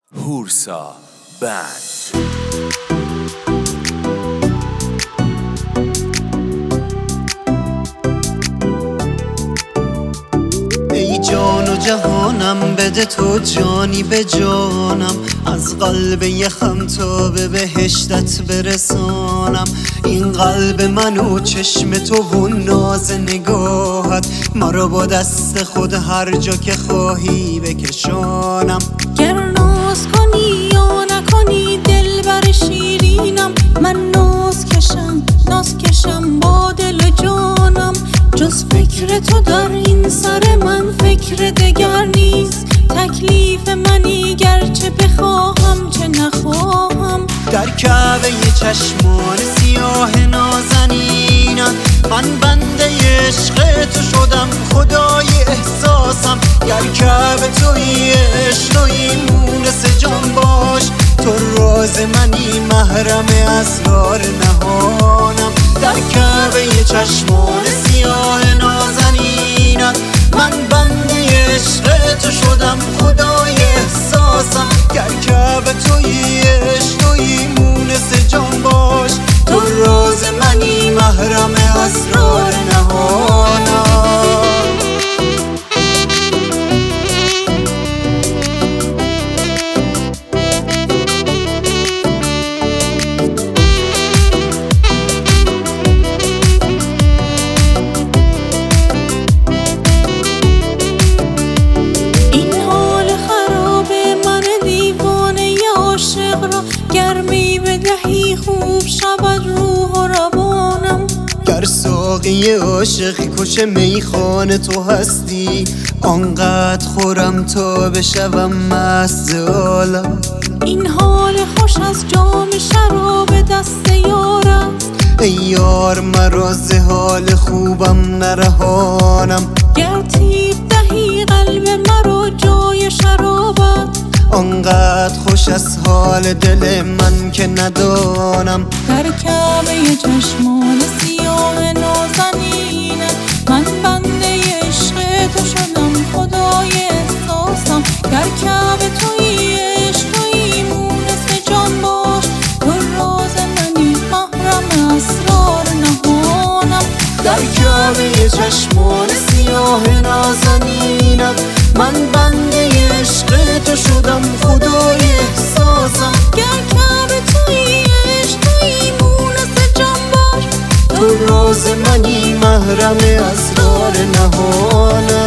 هورسا بند. ای جان و جهانم بده تو جانی به جانم، از قلب یخم تا به بهشتت برسانم. این قلب من و چشم تو و ناز نگاهت، مرا با دست خود هر جا که خواهی بکشانم. گر ناز کنی یا نکنی دلبر شیرینم، من ناز کشم با دل و جانم. جز فکر تو در این سر من فکر دگر نیست، تکلیف منی گرچه بخواهم چه نخواهم. در کعبه چشمان سیاه نازنینم، من بنده عشق تو شدم خدای احساسم. گر کعبه تویی عشق تویی مونس جان باش، تو راز منی محرم اسرار نهانم. در کعبه چشمان سیاه نازنینم، من بنده عشق تو شدم خدای احساسم. گر کعبه تویی عشق تویی مونس جان باش، تو راز منی محرم اسرار نهانم. گرمی بدهی خوب شود روح و روانم. گر ساقی عاشق کش میخانه تو هستی، آنقدر خورم تا بشوم مست عالم. این حال خوش از جام شراب دست یار است، ای یار مرا ز حال خوبم نرهانم. گر تیب دهی قلب مرا جای شرابت، آنقدر خوش از حال دل من که ندانم. در کعبه چشمان سیاه نازنینم، من بنده عشق تو شدم خدای احساسم. گر کعبه تویی عشق تویی مونس جان باش، تو راز منی محرم اسرار نهانم. در کعبه چشمان سیاه نازنینم، من بنده عشق تو شدم خدای احساسم. گر کعبه تویی عشق تویی مونس جان باش، تو راز منی محرم اسرار نهانم.